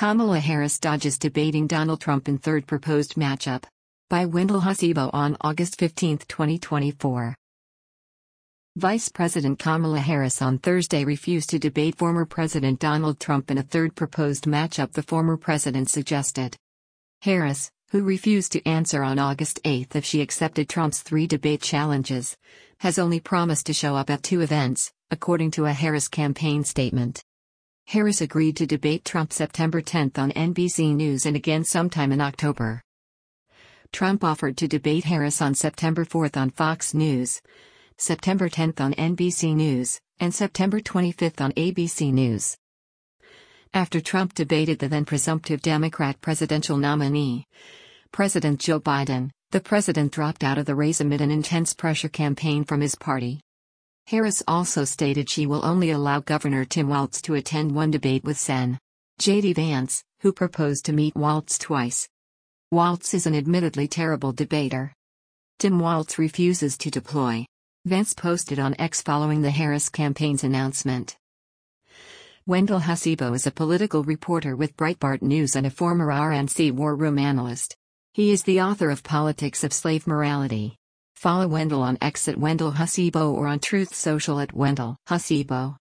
Kamala Harris dodges debating Donald Trump in third proposed matchup. By Wendell Hasibo on August 15, 2024. Vice President Kamala Harris on Thursday refused to debate former President Donald Trump in a third proposed matchup the former president suggested. Harris, who refused to answer on August 8 if she accepted Trump's 3 debate challenges, has only promised to show up at 2 events, according to a Harris campaign statement. Harris agreed to debate Trump September 10 on NBC News and again sometime in October. Trump offered to debate Harris on September 4 on Fox News, September 10 on NBC News, and September 25 on ABC News. After Trump debated the then presumptive Democrat presidential nominee, President Joe Biden, the president dropped out of the race amid an intense pressure campaign from his party. Harris also stated she will only allow Governor Tim Walz to attend one debate with Sen. J.D. Vance, who proposed to meet Walz twice. Walz is an admittedly terrible debater. Tim Walz refuses to deploy. Vance posted on X following the Harris campaign's announcement. Wendell Hasibo is a political reporter with Breitbart News and a former RNC War Room analyst. He is the author of Politics of Slave Morality. Follow Wendell on X at Wendell Hasibo or on Truth Social at Wendell Hasibo.